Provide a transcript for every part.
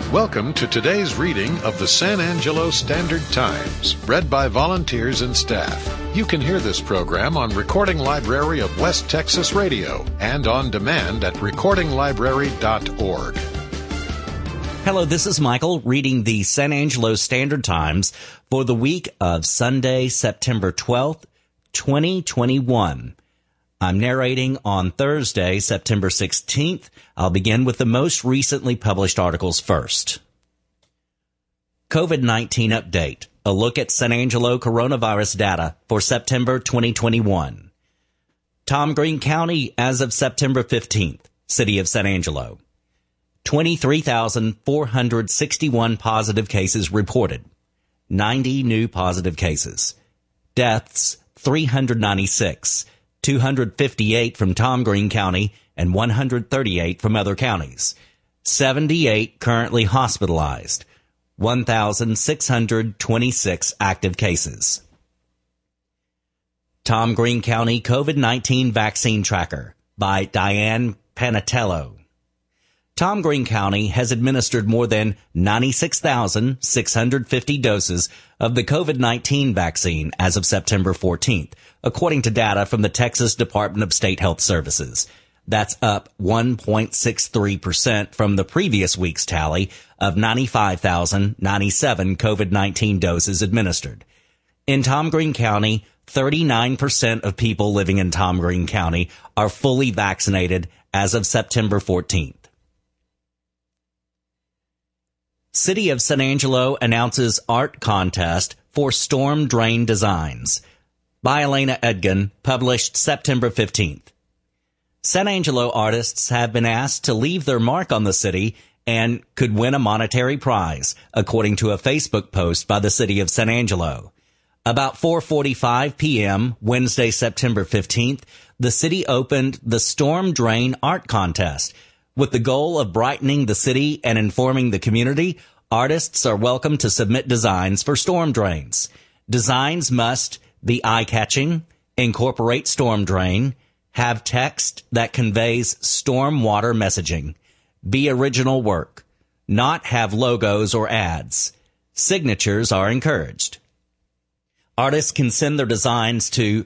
Welcome to today's reading of the San Angelo Standard Times, read by volunteers and staff. You can hear this program on Recording Library of West Texas Radio and on demand at recordinglibrary.org. Hello, this is Michael reading the San Angelo Standard Times for the week of Sunday, September 12th, 2021. I'm narrating on Thursday, September 16th. I'll begin with the most recently published articles first. COVID-19 update. A look at San Angelo coronavirus data for September 2021. Tom Green County as of September 15th. City of San Angelo. 23,461 positive cases reported. 90 new positive cases. Deaths, 396. 258 from Tom Green County and 138 from other counties. 78 currently hospitalized. 1,626 active cases. Tom Green County COVID-19 Vaccine Tracker by Diane Panatello. Tom Green County has administered more than 96,650 doses of the COVID-19 vaccine as of September 14th, according to data from the Texas Department of State Health Services. That's up 1.63% from the previous week's tally of 95,097 COVID-19 doses administered. In Tom Green County, 39% of people living in Tom Green County are fully vaccinated as of September 14th. City of San Angelo announces art contest for storm drain designs. By Elena Edgin, published September 15th. San Angelo artists have been asked to leave their mark on the city and could win a monetary prize, according to a Facebook post by the City of San Angelo. About 4:45 p.m., Wednesday, September 15th, the city opened the Storm Drain Art Contest. With the goal of brightening the city and informing the community, artists are welcome to submit designs for storm drains. Designs must be eye-catching, incorporate storm drain, have text that conveys storm water messaging, be original work, not have logos or ads. Signatures are encouraged. Artists can send their designs to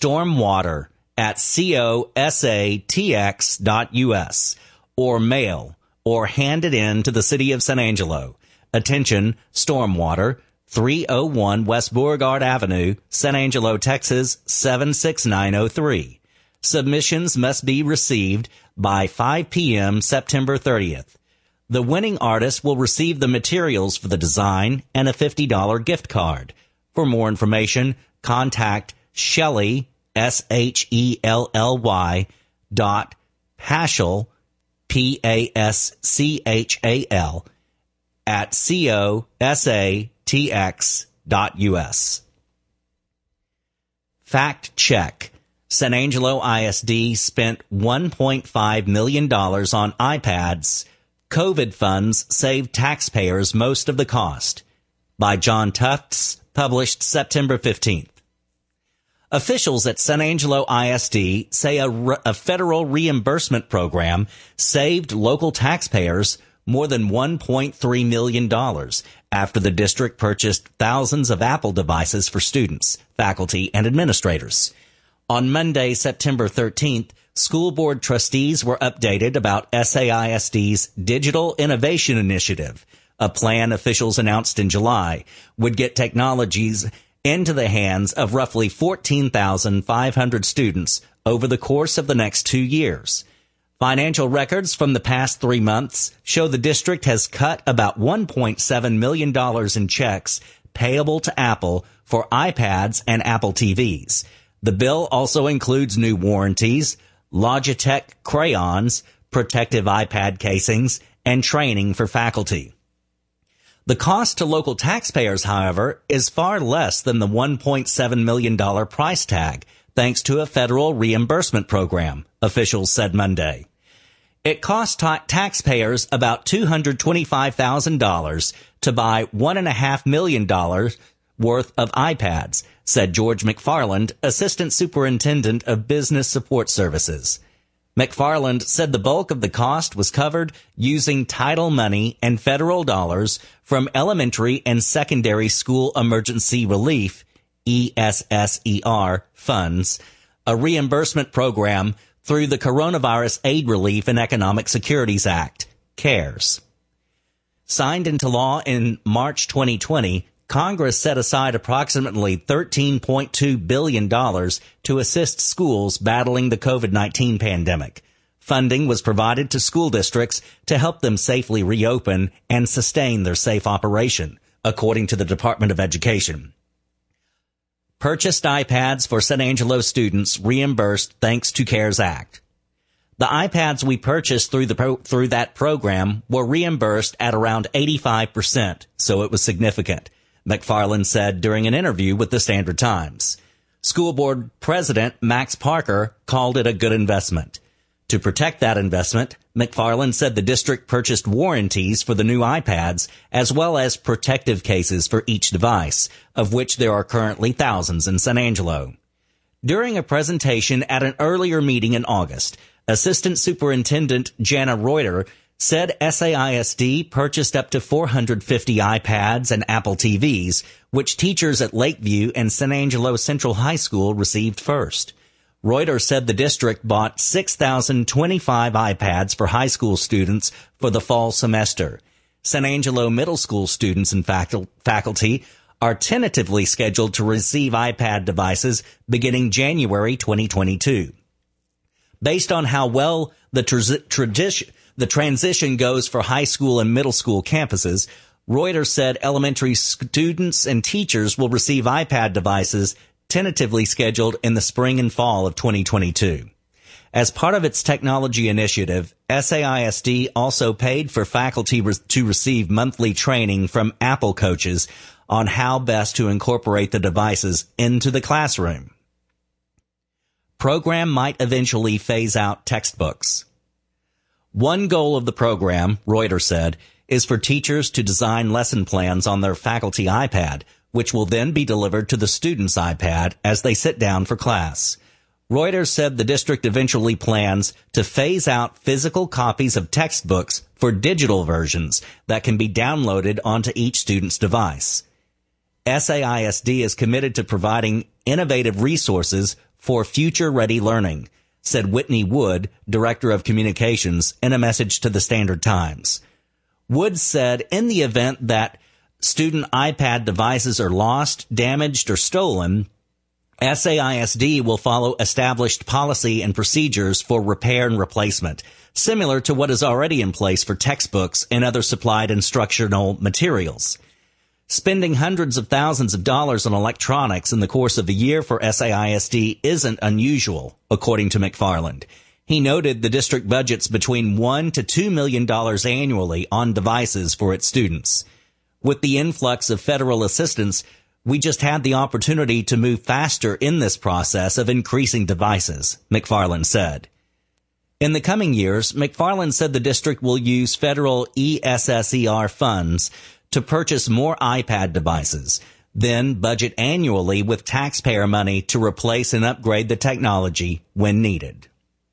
stormwater@cosatx.us or mail or hand it in to the City of San Angelo. Attention, Stormwater, 301 West Beauregard Avenue, San Angelo, Texas, 76903. Submissions must be received by 5 p.m. September 30th. The winning artist will receive the materials for the design and a $50 gift card. For more information, contact Shelley, SHELLY, Paschal, PASCHAL, at COSATX.us. Fact check. San Angelo ISD spent $1.5 million on iPads. COVID funds saved taxpayers most of the cost. By John Tufts, published September 15th. Officials at San Angelo ISD say a federal reimbursement program saved local taxpayers more than $1.3 million after the district purchased thousands of Apple devices for students, faculty, and administrators. On Monday, September 13th, school board trustees were updated about SAISD's Digital Innovation Initiative, a plan officials announced in July would get technologies into the hands of roughly 14,500 students over the course of the next 2 years. Financial records from the past 3 months show the district has cut about $1.7 million in checks payable to Apple for iPads and Apple TVs. The bill also includes new warranties, Logitech crayons, protective iPad casings, and training for faculty. The cost to local taxpayers, however, is far less than the $1.7 million price tag, thanks to a federal reimbursement program, officials said Monday. It cost taxpayers about $225,000 to buy $1.5 million worth of iPads, said George McFarland, Assistant Superintendent of Business Support Services. McFarland said the bulk of the cost was covered using title money and federal dollars from Elementary and Secondary School Emergency Relief, ESSER, funds, a reimbursement program through the Coronavirus Aid, Relief, and Economic Securities Act, CARES. Signed into law in March 2020, Congress set aside approximately $13.2 billion to assist schools battling the COVID-19 pandemic. Funding was provided to school districts to help them safely reopen and sustain their safe operation, according to the Department of Education. Purchased iPads for San Angelo students reimbursed thanks to CARES Act. The iPads we purchased through that program were reimbursed at around 85%, so it was significant, McFarland said during an interview with the Standard Times. School Board President Max Parker called it a good investment. To protect that investment, McFarland said the district purchased warranties for the new iPads as well as protective cases for each device, of which there are currently thousands in San Angelo. During a presentation at an earlier meeting in August, Assistant Superintendent Jana Reuter said SAISD purchased up to 450 iPads and Apple TVs, which teachers at Lakeview and San Angelo Central High School received first. Reuter said the district bought 6,025 iPads for high school students for the fall semester. San Angelo middle school students and faculty are tentatively scheduled to receive iPad devices beginning January 2022. Based on how well the transition goes for high school and middle school campuses, Reuter said elementary students and teachers will receive iPad devices tentatively scheduled in the spring and fall of 2022. As part of its technology initiative, SAISD also paid for faculty to receive monthly training from Apple coaches on how best to incorporate the devices into the classroom. Program might eventually phase out textbooks. One goal of the program, Reuter said, is for teachers to design lesson plans on their faculty iPad, which will then be delivered to the student's iPad as they sit down for class. Reuters said the district eventually plans to phase out physical copies of textbooks for digital versions that can be downloaded onto each student's device. SAISD is committed to providing innovative resources for future-ready learning, said Whitney Wood, Director of Communications, in a message to the Standard Times. Wood said in the event that student iPad devices are lost, damaged, or stolen, SAISD will follow established policy and procedures for repair and replacement, similar to what is already in place for textbooks and other supplied instructional materials. Spending hundreds of thousands of dollars on electronics in the course of a year for SAISD isn't unusual, according to McFarland. He noted the district budgets between $1 to $2 million annually on devices for its students. With the influx of federal assistance, we just had the opportunity to move faster in this process of increasing devices, McFarland said. In the coming years, McFarland said the district will use federal ESSER funds to purchase more iPad devices, then budget annually with taxpayer money to replace and upgrade the technology when needed.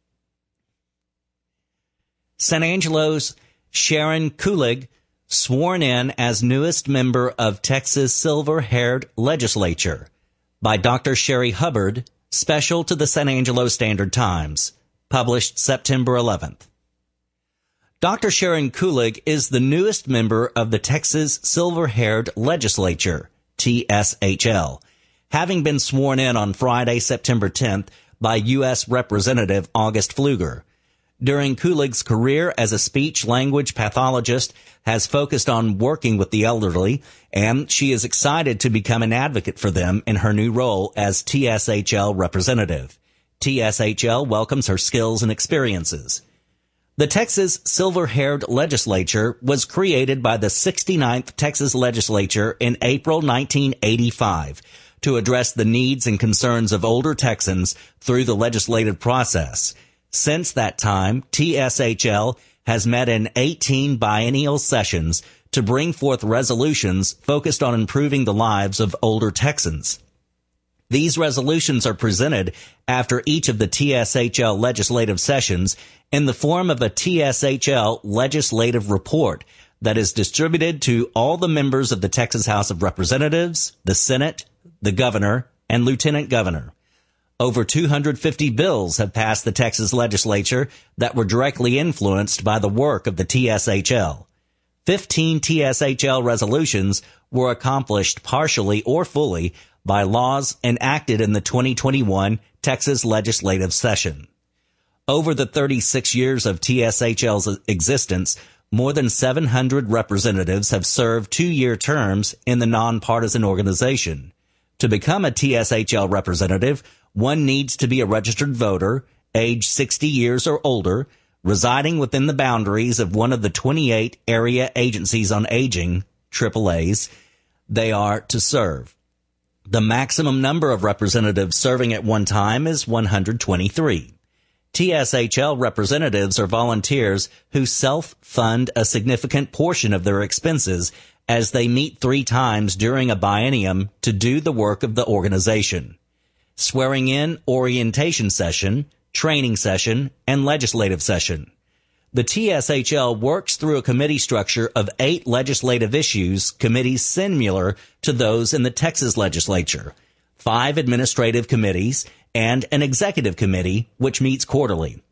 San Angelo's Sharon Kulig sworn in as newest member of Texas Silver-Haired Legislature by Dr. Sherry Hubbard, special to the San Angelo Standard Times, published September 11th. Dr. Sharon Kulig is the newest member of the Texas Silver-Haired Legislature, TSHL, having been sworn in on Friday, September 10th by U.S. Representative August Pfluger. During Kulig's career as a speech-language pathologist has focused on working with the elderly, and she is excited to become an advocate for them in her new role as TSHL representative. TSHL welcomes her skills and experiences. The Texas Silver-Haired Legislature was created by the 69th Texas Legislature in April 1985 to address the needs and concerns of older Texans through the legislative process. Since that time, TSHL has met in 18 biennial sessions to bring forth resolutions focused on improving the lives of older Texans. These resolutions are presented after each of the TSHL legislative sessions in the form of a TSHL legislative report that is distributed to all the members of the Texas House of Representatives, the Senate, the governor, and lieutenant governor. Over 250 bills have passed the Texas legislature that were directly influenced by the work of the TSHL. 15 TSHL resolutions were accomplished partially or fully by laws enacted in the 2021 Texas legislative session. Over the 36 years of TSHL's existence, more than 700 representatives have served 2-year terms in the nonpartisan organization. To become a TSHL representative, one needs to be a registered voter, age 60 years or older, residing within the boundaries of one of the 28 area agencies on aging, AAAs, they are to serve. The maximum number of representatives serving at one time is 123. TSHL representatives are volunteers who self-fund a significant portion of their expenses as they meet 3 times during a biennium to do the work of the organization. Swearing in, orientation session, training session, and legislative session. The TSHL works through a committee structure of 8 legislative issues, committees similar to those in the Texas legislature, 5 administrative committees, and an executive committee, which meets quarterly.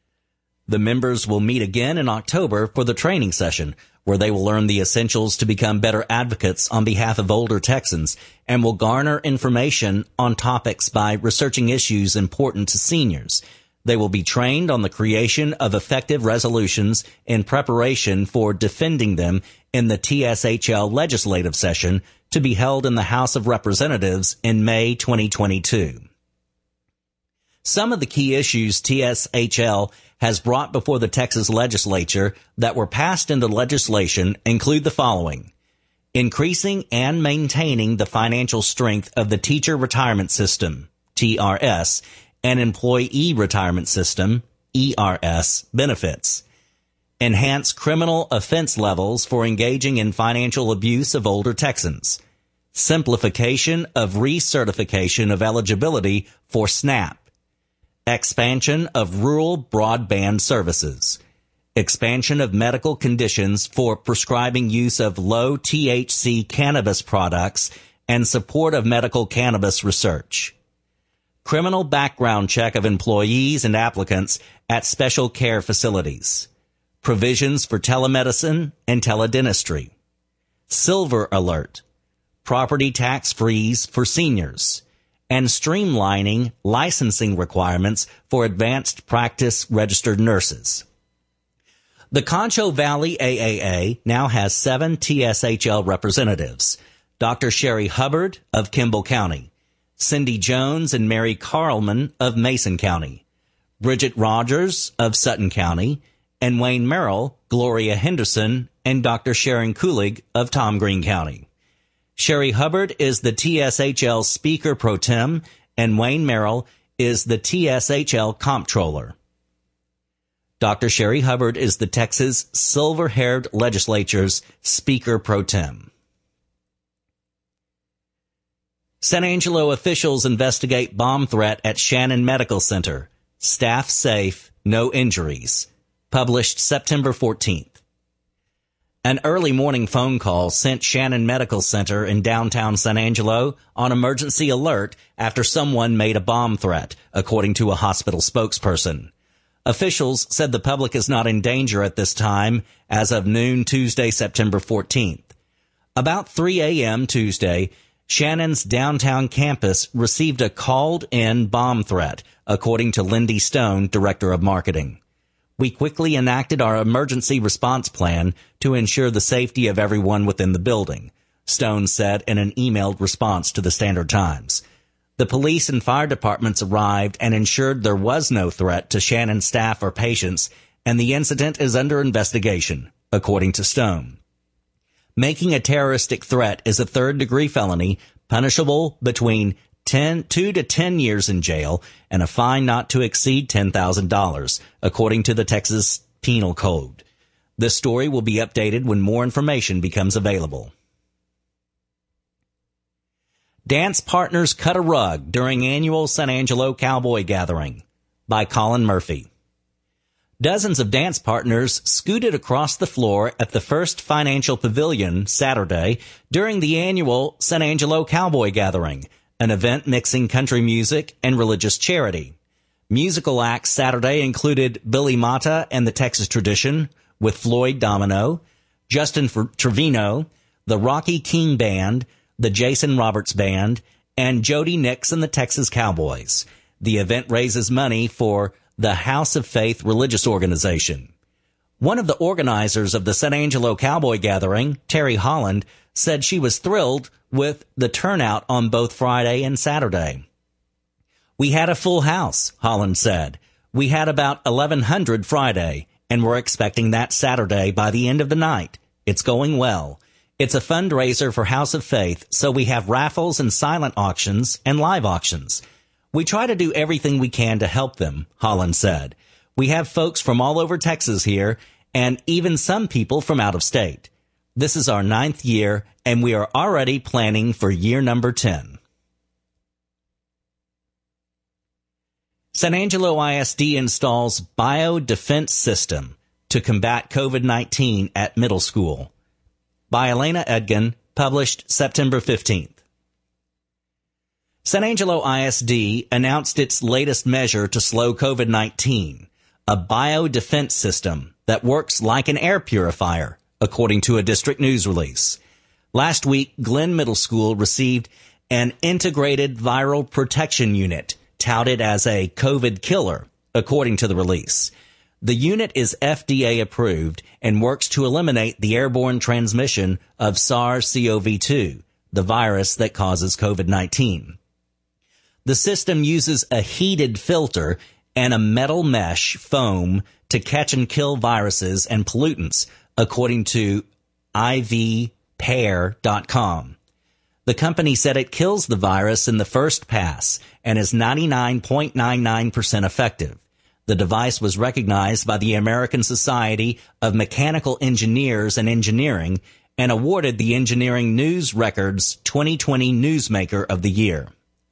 The members will meet again in October for the training session, where they will learn the essentials to become better advocates on behalf of older Texans and will garner information on topics by researching issues important to seniors. They will be trained on the creation of effective resolutions in preparation for defending them in the TSHL legislative session to be held in the House of Representatives in May 2022. Some of the key issues TSHL has brought before the Texas legislature that were passed into legislation include the following: increasing and maintaining the financial strength of the Teacher Retirement System, TRS, and Employee Retirement System, ERS, benefits. Enhance criminal offense levels for engaging in financial abuse of older Texans. Simplification of recertification of eligibility for SNAP. Expansion of rural broadband services. Expansion of medical conditions for prescribing use of low THC cannabis products and support of medical cannabis research. Criminal background check of employees and applicants at special care facilities. Provisions for telemedicine and teledentistry. Silver Alert. Property tax freeze for seniors. And streamlining licensing requirements for advanced practice registered nurses. The Concho Valley AAA now has 7 TSHL representatives: Dr. Sherry Hubbard of Kimball County, Cindy Jones and Mary Carlman of Mason County, Bridget Rogers of Sutton County, and Wayne Merrill, Gloria Henderson, and Dr. Sharon Kulig of Tom Green County. Sherry Hubbard is the TSHL Speaker Pro Tem, and Wayne Merrill is the TSHL Comptroller. Dr. Sherry Hubbard is the Texas Silver-Haired Legislature's Speaker Pro Tem. San Angelo officials investigate bomb threat at Shannon Medical Center. Staff safe, no injuries. Published September 14th. An early morning phone call sent Shannon Medical Center in downtown San Angelo on emergency alert after someone made a bomb threat, according to a hospital spokesperson. Officials said the public is not in danger at this time as of noon Tuesday, September 14th. About 3 a.m. Tuesday, Shannon's downtown campus received a called-in bomb threat, according to Lindy Stone, Director of Marketing. We quickly enacted our emergency response plan to ensure the safety of everyone within the building, Stone said in an emailed response to the Standard Times. The police and fire departments arrived and ensured there was no threat to Shannon staff or patients, and the incident is under investigation, according to Stone. Making a terroristic threat is a third-degree felony, punishable between 2 to 10 years in jail and a fine not to exceed $10,000, according to the Texas Penal Code. This story will be updated when more information becomes available. Dance Partners Cut a Rug During Annual San Angelo Cowboy Gathering by Colin Murphy. Dozens of dance partners scooted across the floor at the First Financial Pavilion Saturday during the annual San Angelo Cowboy Gathering, an event mixing country music and religious charity. Musical acts Saturday included Billy Mata and the Texas Tradition with Floyd Domino, Justin Trevino, the Rocky King Band, the Jason Roberts Band, and Jody Nix and the Texas Cowboys. The event raises money for the House of Faith religious organization. One of the organizers of the San Angelo Cowboy Gathering, Terry Holland, said she was thrilled with the turnout on both Friday and Saturday. "We had a full house," Holland said. "We had about 1,100 Friday, and we're expecting that Saturday by the end of the night. It's going well. It's a fundraiser for House of Faith, so we have raffles and silent auctions and live auctions. We try to do everything we can to help them," Holland said. "We have folks from all over Texas here, and even some people from out of state. This is our 9th year, and we are already planning for year number 10. San Angelo ISD installs biodefense system to combat COVID-19 at middle school. By Elena Edgin, published September 15th. San Angelo ISD announced its latest measure to slow COVID-19, a biodefense system that works like an air purifier, according to a district news release. Last week, Glenn Middle School received an integrated viral protection unit, touted as a COVID killer, according to the release. The unit is FDA approved and works to eliminate the airborne transmission of SARS-CoV-2, the virus that causes COVID-19. The system uses a heated filter and a metal mesh foam to catch and kill viruses and pollutants, according to ivpair.com. The company said it kills the virus in the first pass and is 99.99% effective. The device was recognized by the American Society of Mechanical Engineers and Engineering and awarded the Engineering News Records 2020 Newsmaker of the Year.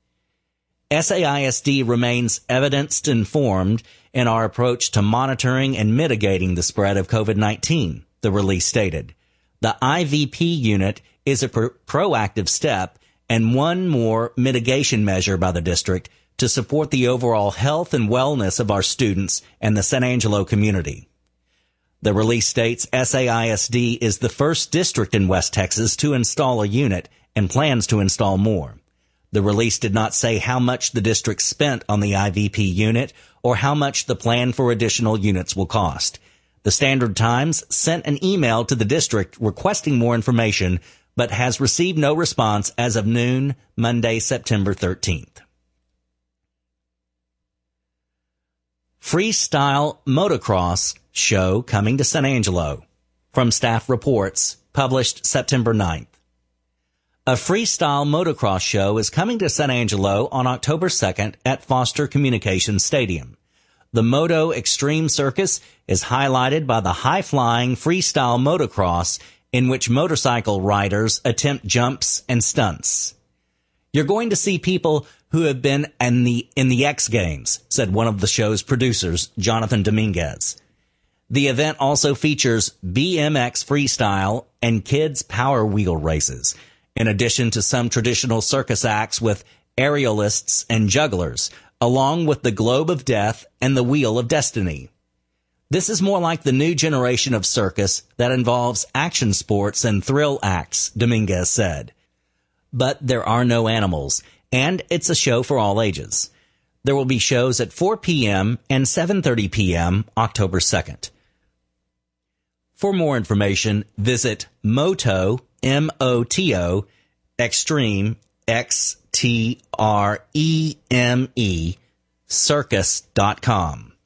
SAISD remains evidence-informed in our approach to monitoring and mitigating the spread of COVID-19, the release stated. The IVP unit is a proactive step and one more mitigation measure by the district to support the overall health and wellness of our students and the San Angelo community. The release states SAISD is the first district in West Texas to install a unit and plans to install more. The release did not say how much the district spent on the IVP unit or how much the plan for additional units will cost. The Standard Times sent an email to the district requesting more information, but has received no response as of noon, Monday, September 13th. Freestyle Motocross Show coming to San Angelo. From Staff Reports, published September 9th. A freestyle motocross show is coming to San Angelo on October 2nd at Foster Communications Stadium. The Moto Extreme Circus is highlighted by the high-flying freestyle motocross in which motorcycle riders attempt jumps and stunts. "You're going to see people who have been in the X Games," said one of the show's producers, Jonathan Dominguez. The event also features BMX freestyle and kids power wheel races, in addition to some traditional circus acts with aerialists and jugglers, along with the Globe of Death and the Wheel of Destiny. "This is more like the new generation of circus that involves action sports and thrill acts," Dominguez said. "But there are no animals, and it's a show for all ages." There will be shows at 4 p.m. and 7:30 p.m. October 2nd. For more information, visit Moto, M-O-T-O, Extreme, X-T-R-E-M-E, circus.com.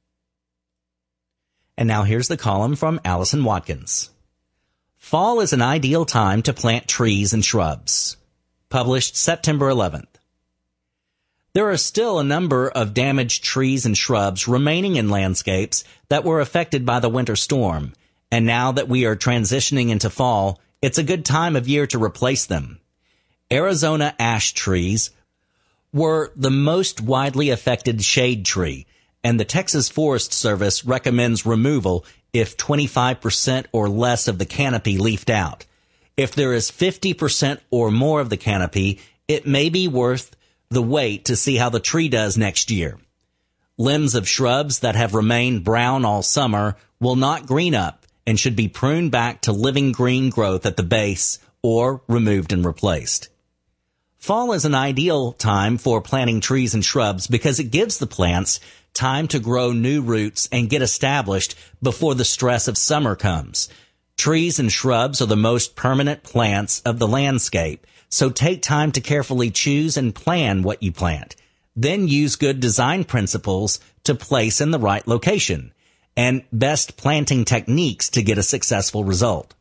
And now here's the column from Allison Watkins. Fall is an ideal time to plant trees and shrubs. Published September 11th. There are still a number of damaged trees and shrubs remaining in landscapes that were affected by the winter storm, and now that we are transitioning into fall, it's a good time of year to replace them. Arizona ash trees were the most widely affected shade tree, and the Texas Forest Service recommends removal if 25% or less of the canopy leafed out. If there is 50% or more of the canopy, it may be worth the wait to see how the tree does next year. Limbs of shrubs that have remained brown all summer will not green up and should be pruned back to living green growth at the base or removed and replaced. Fall is an ideal time for planting trees and shrubs because it gives the plants time to grow new roots and get established before the stress of summer comes. Trees and shrubs are the most permanent plants of the landscape, so take time to carefully choose and plan what you plant. Then use good design principles to place in the right location and best planting techniques to get a successful result.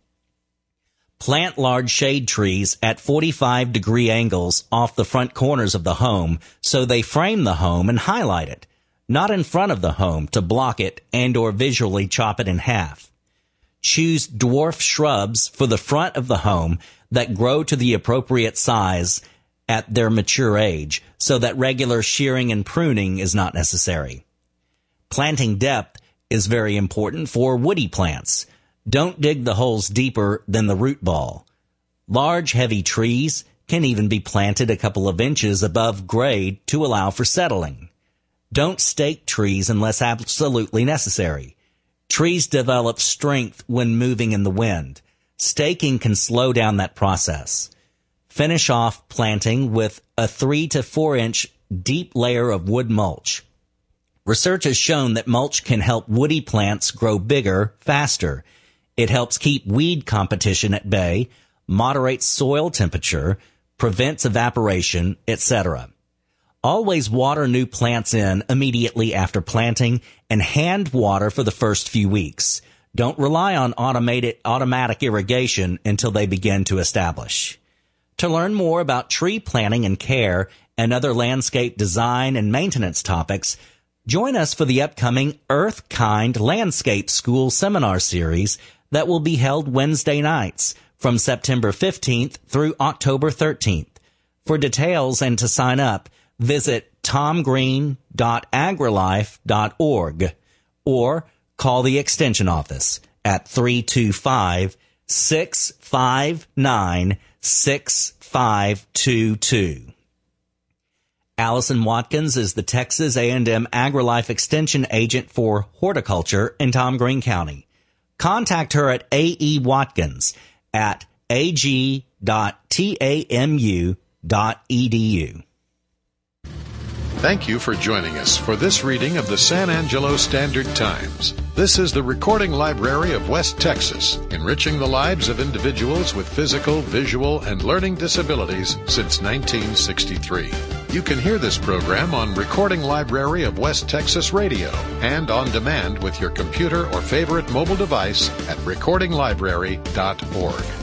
Plant large shade trees at 45-degree angles off the front corners of the home so they frame the home and highlight it, not in front of the home to block it and or visually chop it in half. Choose dwarf shrubs for the front of the home that grow to the appropriate size at their mature age so that regular shearing and pruning is not necessary. Planting depth is very important for woody plants. Don't dig the holes deeper than the root ball. Large, heavy trees can even be planted a couple of inches above grade to allow for settling. Don't stake trees unless absolutely necessary. Trees develop strength when moving in the wind. Staking can slow down that process. Finish off planting with a 3 to 4 inch deep layer of wood mulch. Research has shown that mulch can help woody plants grow bigger, faster. It helps keep weed competition at bay, moderates soil temperature, prevents evaporation, etc. Always water new plants in immediately after planting and hand water for the first few weeks. Don't rely on automatic irrigation until they begin to establish. To learn more about tree planting and care and other landscape design and maintenance topics, join us for the upcoming Earth Kind Landscape School Seminar Series that will be held Wednesday nights from September 15th through October 13th. For details and to sign up, visit tomgreen.agrilife.org or call the Extension office at 325-659-6522. Allison Watkins is the Texas A&M AgriLife Extension Agent for Horticulture in Tom Green County. Contact her at A.E. Watkins at ag.tamu.edu. Thank you for joining us for this reading of the San Angelo Standard Times. This is the Recording Library of West Texas, enriching the lives of individuals with physical, visual, and learning disabilities since 1963. You can hear this program on Recording Library of West Texas Radio and on demand with your computer or favorite mobile device at recordinglibrary.org.